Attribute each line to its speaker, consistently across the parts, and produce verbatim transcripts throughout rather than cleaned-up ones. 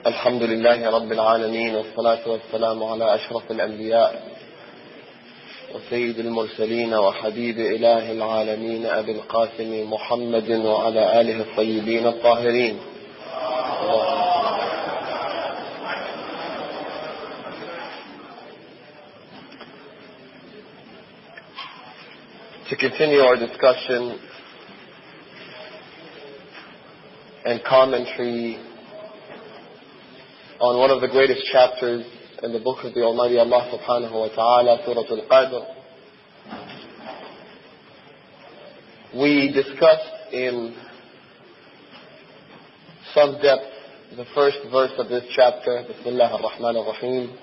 Speaker 1: الحمد لله رب العالمين والصلاة والسلام على أشرف الأنبياء وسيد المرسلين وحبيب إله العالمين أبي القاسم محمد وعلى آله الطيبين الطاهرين. To continue our discussion and commentary on one of the greatest chapters in the book of the Almighty Allah subhanahu wa ta'ala, Surah Al-Qadr, we discussed in some depth the first verse of this chapter, Bismillah ar-Rahman ar-Rahim.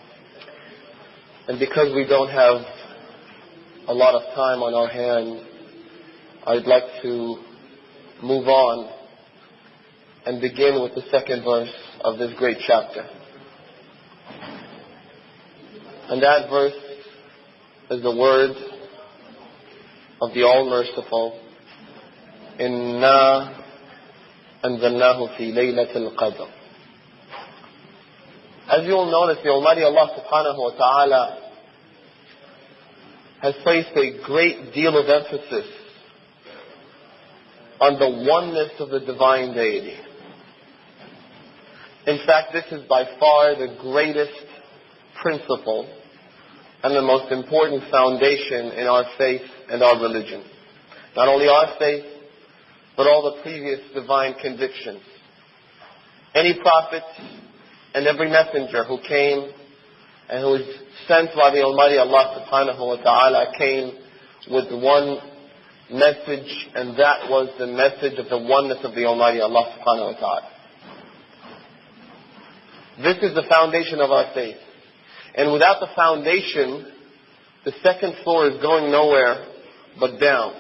Speaker 1: And because we don't have a lot of time on our hand, I'd like to move on and begin with the second verse of this great chapter. And that verse is the word of the All-Merciful, Inna anzalnahu fi laylatil qadr. As you will notice, the Almighty Allah subhanahu wa ta'ala has placed a great deal of emphasis on the oneness of the divine deity. In fact, this is by far the greatest principle and the most important foundation in our faith and our religion. Not only our faith, but all the previous divine convictions. Any prophet and every messenger who came and who was sent by the Almighty Allah subhanahu wa ta'ala came with one message, and that was the message of the oneness of the Almighty Allah subhanahu wa ta'ala. This is the foundation of our faith. And without the foundation, the second floor is going nowhere but down.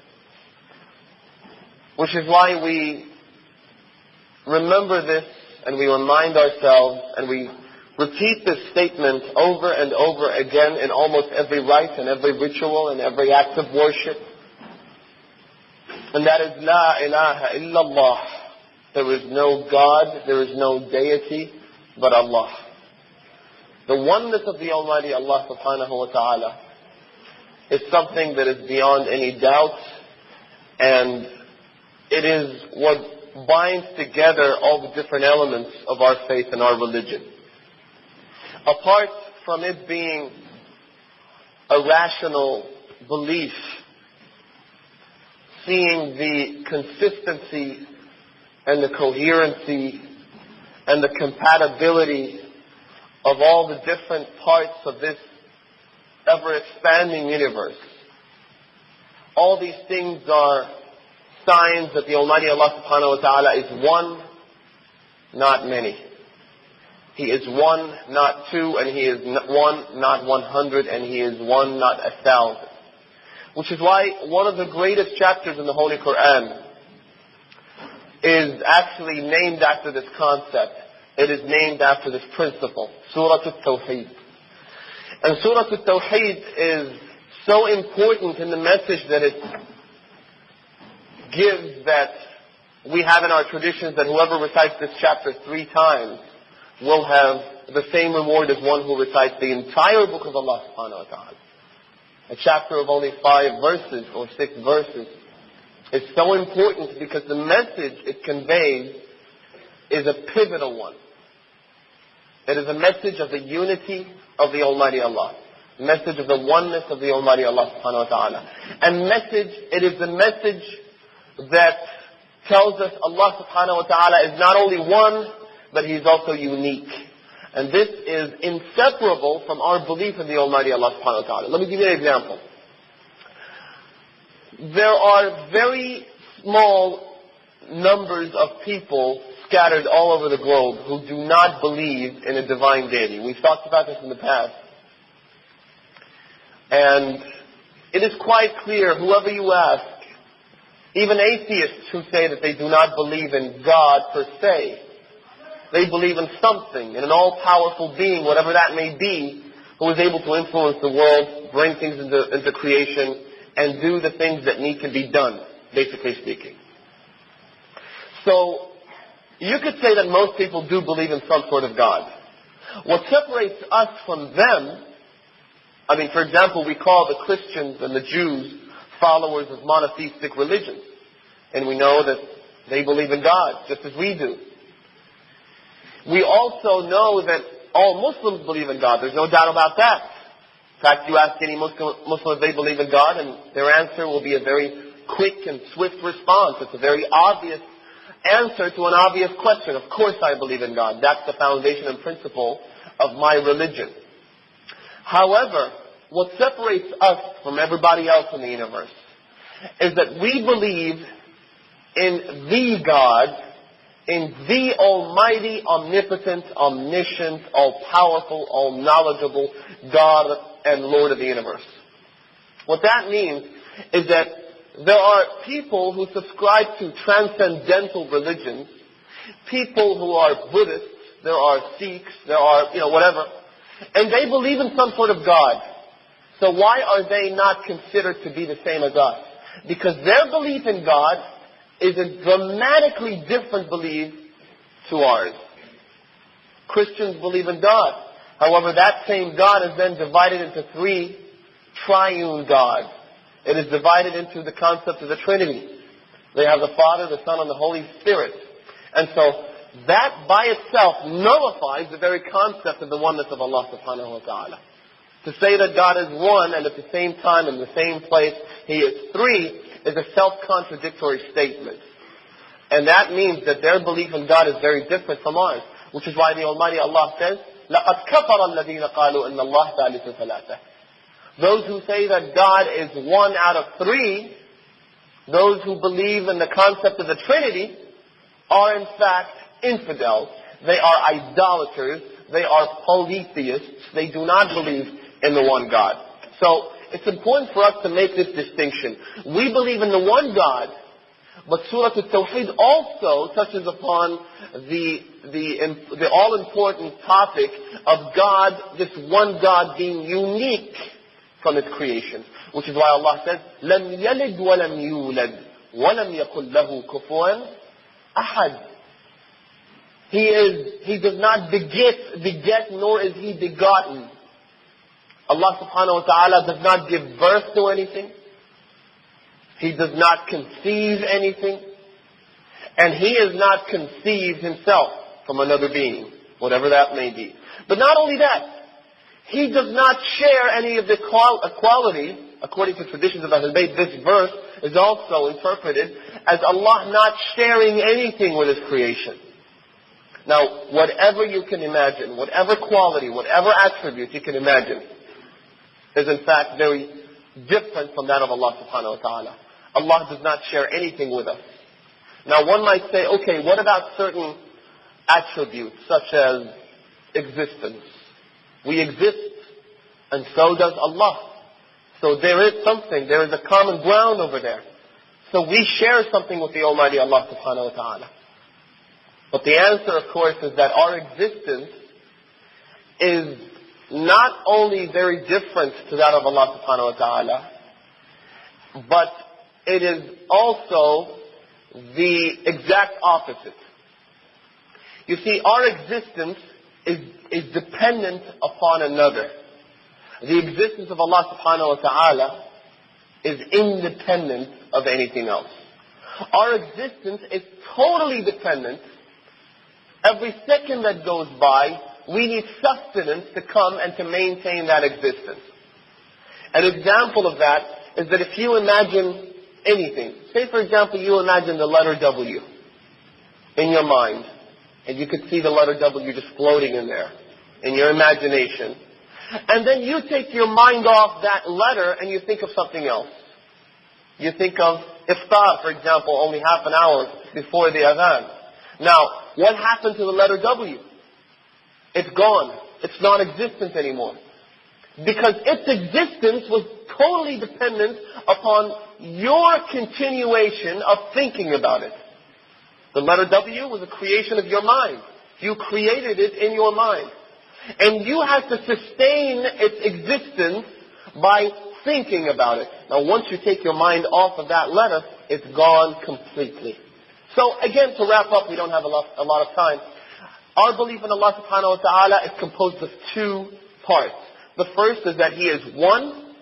Speaker 1: Which is why we remember this and we remind ourselves and we repeat this statement over and over again in almost every rite and every ritual and every act of worship. And that is La ilaha illallah. There is no God, there is no deity but Allah. The oneness of the Almighty Allah subhanahu wa ta'ala is something that is beyond any doubt, and it is what binds together all the different elements of our faith and our religion. Apart from it being a rational belief, seeing the consistency and the coherency and the compatibility of all the different parts of this ever-expanding universe. All these things are signs that the Almighty Allah subhanahu wa ta'ala is one, not many. He is one, not two, and He is one, not one hundred, and He is one, not a thousand. Which is why one of the greatest chapters in the Holy Quran is actually named after this concept. It is named after this principle, Surah Al-Tawheed. And Surah Al-Tawheed is so important in the message that it gives, that we have in our traditions that whoever recites this chapter three times will have the same reward as one who recites the entire book of Allah subhanahu wa ta'ala. A chapter of only five verses or six verses is so important because the message it conveys is a pivotal one. It is a message of the unity of the Almighty Allah. Message of the oneness of the Almighty Allah subhanahu wa ta'ala. And message, it is the message that tells us Allah subhanahu wa ta'ala is not only one, but He is also unique. And this is inseparable from our belief in the Almighty Allah subhanahu wa ta'ala. Let me give you an example. There are very small numbers of people scattered all over the globe who do not believe in a divine deity. We've talked about this in the past. And it is quite clear, whoever you ask, even atheists who say that they do not believe in God per se, they believe in something, in an all-powerful being, whatever that may be, who is able to influence the world, bring things into, into creation, and do the things that need to be done, basically speaking. So, You could say that most people do believe in some sort of God. What separates us from them, I mean, for example, we call the Christians and the Jews followers of monotheistic religions. And we know that they believe in God, just as we do. We also know that all Muslims believe in God. There's no doubt about that. In fact, you ask any Muslim, Muslim if they believe in God, and their answer will be a very quick and swift response. It's a very obvious answer to an obvious question. Of course I believe in God. That's the foundation and principle of my religion. However, what separates us from everybody else in the universe is that we believe in the God, in the Almighty, Omnipotent, Omniscient, All-Powerful, All-Knowledgeable God and Lord of the universe. What that means is that there are people who subscribe to transcendental religions, people who are Buddhists, there are Sikhs, there are, you know, whatever, and they believe in some sort of God. So why are they not considered to be the same as us? Because their belief in God is a dramatically different belief to ours. Christians believe in God. However, that same God is then divided into three triune gods. It is divided into the concept of the Trinity. They have the Father, the Son, and the Holy Spirit. And so that by itself nullifies the very concept of the oneness of Allah subhanahu wa ta'ala. To say that God is one and at the same time in the same place He is three is a self-contradictory statement. And that means that their belief in God is very different from ours. Which is why the Almighty Allah says, لَقَدْ كَفَرَ الَّذِينَ قَالُوا إِنَّ اللَّهَ ثَالِثُ ثَلَاثَةٍ. Those who say that God is one out of three, those who believe in the concept of the Trinity, are in fact infidels. They are idolaters. They are polytheists. They do not believe in the one God. So it's important for us to make this distinction. We believe in the one God, but Surah Al-Tawheed also touches upon the, the, the all-important topic of God, this one God being unique from His creation. Which is why Allah says, لَمْ يَلِدْ وَلَمْ يُولَدْ وَلَمْ يَكُنْ لَهُ كُفُوًا أَحَدٌ. He is, He does not beget, beget, nor is He begotten. Allah subhanahu wa ta'ala does not give birth to anything. He does not conceive anything. And He is not conceived Himself from another being, whatever that may be. But not only that, He does not share any of the qualities. According to traditions of Ahlul Bayt, this verse is also interpreted as Allah not sharing anything with His creation. Now, whatever you can imagine, whatever quality, whatever attribute you can imagine, is in fact very different from that of Allah subhanahu wa ta'ala. Allah does not share anything with us. Now one might say, okay, what about certain attributes such as existence? We exist, and so does Allah. So there is something, there is a common ground over there. So we share something with the Almighty Allah subhanahu wa ta'ala. But the answer, of course, is that our existence is not only very different to that of Allah subhanahu wa ta'ala, but it is also the exact opposite. You see, our existence is, is dependent upon another. The existence of Allah subhanahu wa ta'ala is independent of anything else. Our existence is totally dependent. Every second that goes by, we need sustenance to come and to maintain that existence. An example of that is that if you imagine anything, say for example you imagine the letter W in your mind, and you could see the letter W just floating in there, in your imagination. And then you take your mind off that letter and you think of something else. You think of iftar, for example, only half an hour before the adhan. Now, what happened to the letter W? It's gone. It's non-existent anymore. Because its existence was totally dependent upon your continuation of thinking about it. The letter W was a creation of your mind. You created it in your mind. And you had to sustain its existence by thinking about it. Now once you take your mind off of that letter, it's gone completely. So again, to wrap up, we don't have a lot, a lot of time. Our belief in Allah subhanahu wa ta'ala is composed of two parts. The first is that He is one.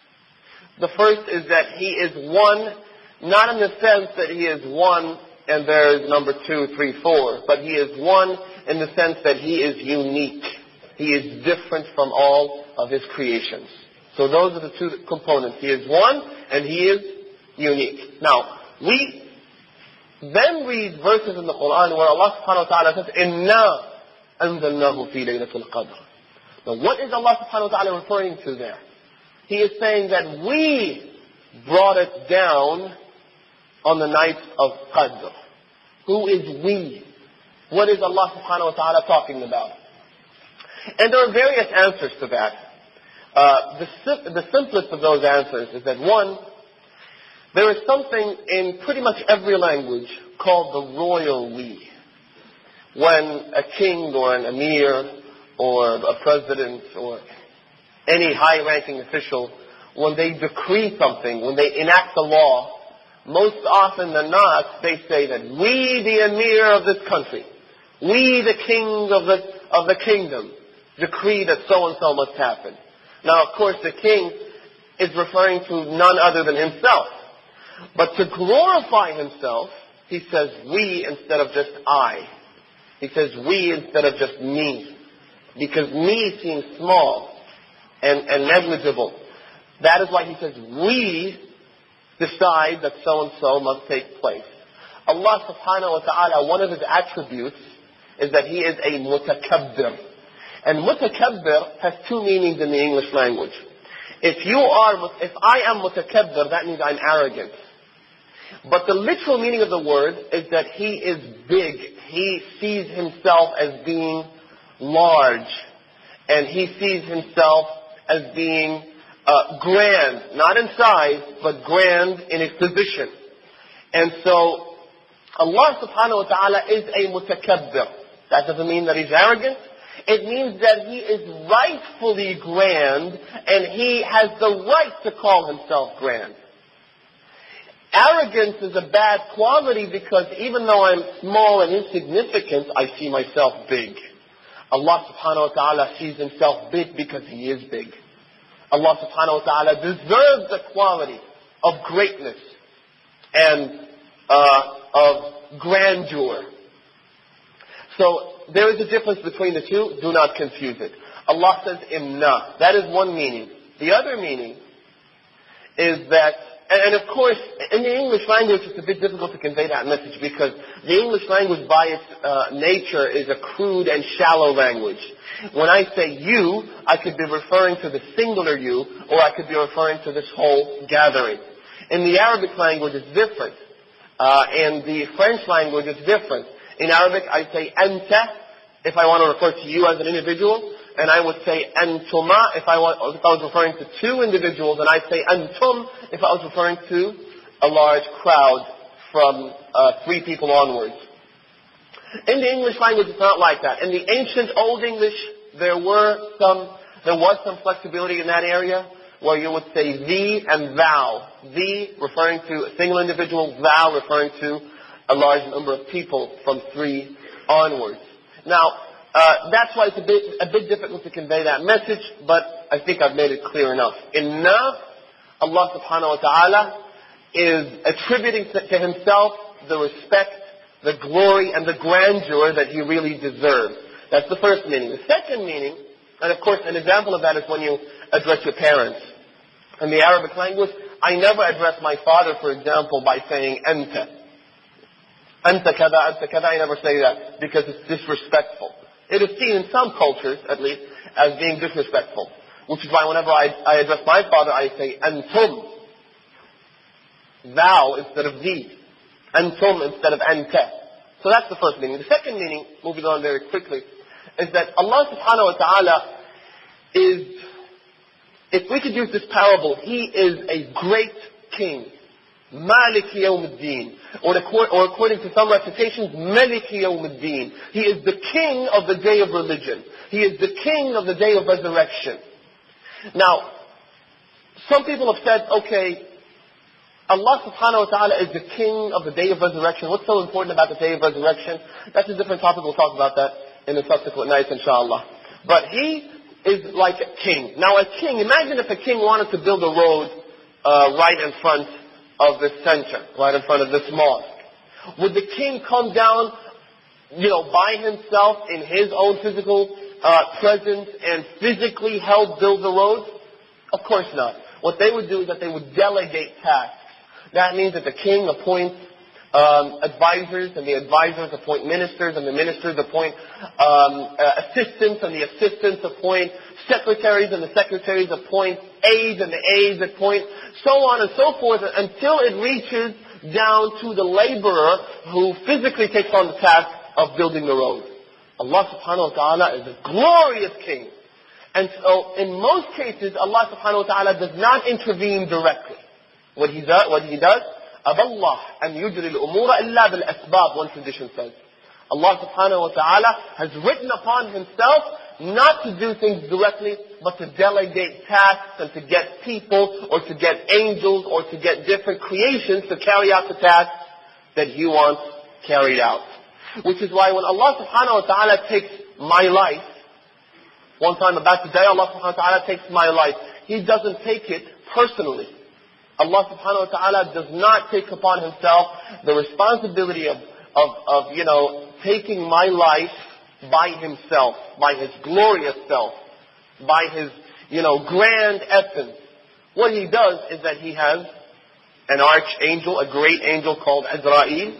Speaker 1: The first is that He is one, not in the sense that He is one and there is number two, three, four, but He is one in the sense that He is unique. He is different from all of His creations. So those are the two components. He is one and He is unique. Now, we then read verses in the Quran where Allah subhanahu wa ta'ala says, إِنَّا أَنزَلْنَاهُ فِي لَيْلَةِ الْقَدْرِ. Now what is Allah subhanahu wa ta'ala referring to there? He is saying that we brought it down on the night of Qadr. Who is we? What is Allah subhanahu wa ta'ala talking about? And there are various answers to that. Uh, the, sim- the simplest of those answers is that one, there is something in pretty much every language called the royal we. When a king or an emir or a president or any high-ranking official, when they decree something, when they enact a law, most often than not, they say that we, the emir of this country, we, the king of the, of the kingdom, decree that so-and-so must happen. Now, of course, the king is referring to none other than himself. But to glorify himself, he says we instead of just I. He says we instead of just me. Because me seems small and, and negligible. That is why he says we decide that so-and-so must take place. Allah subhanahu wa ta'ala, one of His attributes is that He is a mutakabbir. And mutakabbir has two meanings in the English language. If you are, if I am mutakabbir, that means I'm arrogant. But the literal meaning of the word is that He is big. He sees Himself as being large. And He sees Himself as being uh, grand. Not in size, but grand in His position. And so, Allah subhanahu wa ta'ala is a mutakabbir. That doesn't mean that He's arrogant. It means that He is rightfully grand, and He has the right to call Himself grand. Arrogance is a bad quality because even though I'm small and insignificant, I see myself big. Allah subhanahu wa ta'ala sees Himself big because He is big. Allah subhanahu wa ta'ala deserves the quality of greatness and uh, of grandeur. So there is a difference between the two. Do not confuse it. Allah says imna. That is one meaning. The other meaning is that, and of course, in the English language, it's a bit difficult to convey that message because the English language, by its uh, nature, is a crude and shallow language. When I say you, I could be referring to the singular you, or I could be referring to this whole gathering. In the Arabic language, it's different. Uh, in the French language, it's different. In Arabic, I say anta if I want to refer to you as an individual, and I would say antuma if I, want, if I was referring to two individuals, and I'd say antum if I was referring to a large crowd from uh, three people onwards. In the English language, it's not like that. In the ancient Old English, there were some, there was some flexibility in that area where you would say thee and thou. Thee referring to a single individual, thou referring to a large number of people from three onwards. Now, uh, that's why it's a bit, a bit difficult to convey that message, but I think I've made it clear enough. Inna, Allah subhanahu wa ta'ala is attributing to Himself the respect, the glory, and the grandeur that He really deserves. That's the first meaning. The second meaning, and of course an example of that is when you address your parents. In the Arabic language, I never address my father, for example, by saying anta. Anta kada, anta kada, I never say that because it's disrespectful. It is seen in some cultures, at least, as being disrespectful. Which is why whenever I, I address my father, I say antum. Thou instead of thee. Antum instead of anta. So that's the first meaning. The second meaning, moving on very quickly, is that Allah subhanahu wa ta'ala is, if we could use this parable, He is a great king. Malik Yawm al-Din. Or, or according to some recitations, Malik Yawm al-Din. He is the king of the day of religion. He is the king of the day of resurrection. Now, some people have said, okay, Allah subhanahu wa ta'ala is the king of the day of resurrection. What's so important about the day of resurrection? That's a different topic. We'll talk about that in the subsequent nights, inshallah. But he is like a king. Now a king, imagine if a king wanted to build a road uh, right in front of the center, right in front of this mosque. Would the king come down, you know, by himself in his own physical uh, presence and physically help build the road? Of course not. What they would do is that they would delegate tasks. That means that the king appoints um, advisors, and the advisors appoint ministers, and the ministers appoint um, uh, assistants, and the assistants appoint secretaries, and the secretaries appoint aides, and the aides appoint so on and so forth until it reaches down to the laborer who physically takes on the task of building the road. Allah subhanahu wa ta'ala is a glorious king. And so in most cases, Allah subhanahu wa ta'ala does not intervene directly. What he does, what he does, أَبَى اللَّهُ أَنْ يُجْرِ الْأُمُورَ إِلَّا بِالْأَسْبَابِ, one tradition says. Allah subhanahu wa ta'ala has written upon himself not to do things directly, but to delegate tasks and to get people or to get angels or to get different creations to carry out the tasks that he wants carried out. Which is why when Allah subhanahu wa ta'ala takes my life, one time about today, Allah subhanahu wa ta'ala takes my life. He doesn't take it personally. Allah subhanahu wa ta'ala does not take upon himself the responsibility of, of, of, you know, taking my life by himself, by his glorious self, by his, you know, grand essence. What he does is that he has an archangel, a great angel called Azrael,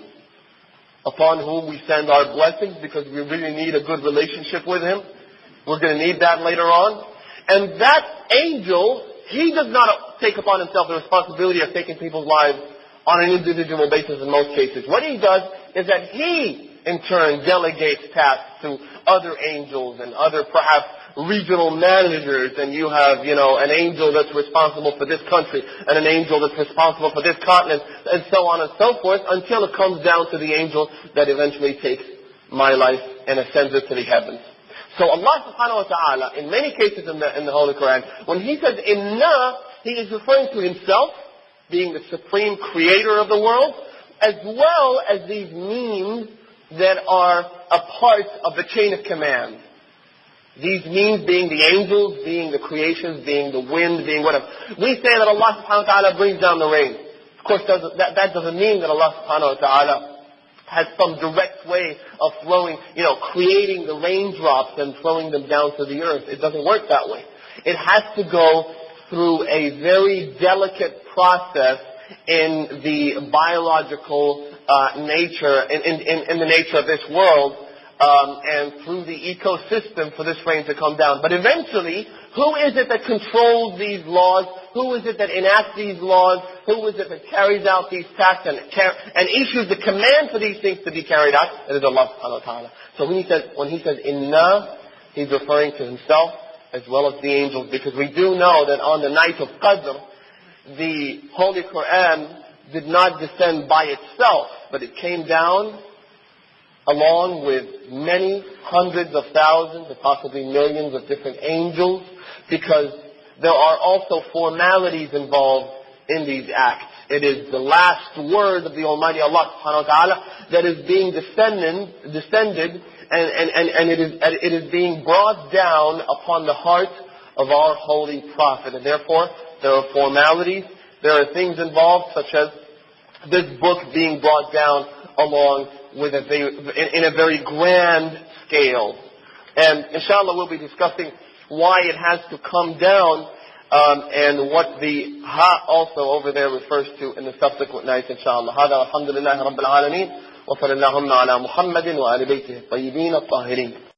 Speaker 1: upon whom we send our blessings because we really need a good relationship with him. We're going to need that later on. And that angel, he does not take upon himself the responsibility of taking people's lives on an individual basis in most cases. What he does is that he, in turn, delegates tasks to other angels and other perhaps regional managers. And you have, you know, an angel that's responsible for this country and an angel that's responsible for this continent and so on and so forth until it comes down to the angel that eventually takes my life and ascends it to the heavens. So Allah subhanahu wa ta'ala, in many cases in the, in the Holy Quran, when He says inna, He is referring to Himself, being the supreme creator of the world, as well as these means that are a part of the chain of command. These means being the angels, being the creations, being the wind, being whatever. We say that Allah subhanahu wa ta'ala brings down the rain. Of course, that, that doesn't mean that Allah subhanahu wa ta'ala has some direct way of flowing, you know, creating the raindrops and throwing them down to the earth. It doesn't work that way. It has to go through a very delicate process in the biological uh, nature, in, in, in the nature of this world, um, and through the ecosystem for this rain to come down. But eventually, who is it that controls these laws? Who is it that enacts these laws? Who is it that carries out these tasks and, and issues the command for these things to be carried out? It is Allah subhanahu wa ta'ala. So when he says, when he says inna, he's referring to himself as well as the angels, because we do know that on the night of Qadr, the Holy Quran did not descend by itself, but it came down along with many hundreds of thousands or possibly millions of different angels, because there are also formalities involved in these acts. It is the last word of the Almighty Allah subhanahu wa ta'ala that is being descended, descended and, and, and, and it, is, it is being brought down upon the heart of our holy Prophet. And therefore, there are formalities, there are things involved such as this book being brought down along with a very, in a very grand scale. And inshallah we'll be discussing why it has to come down, um, and what the ha also over there refers to in the subsequent nights, inshallah. هذا الحمد لله رب العالمين وصلى اللهم على محمد وآل بيته الطيبين الطاهرين.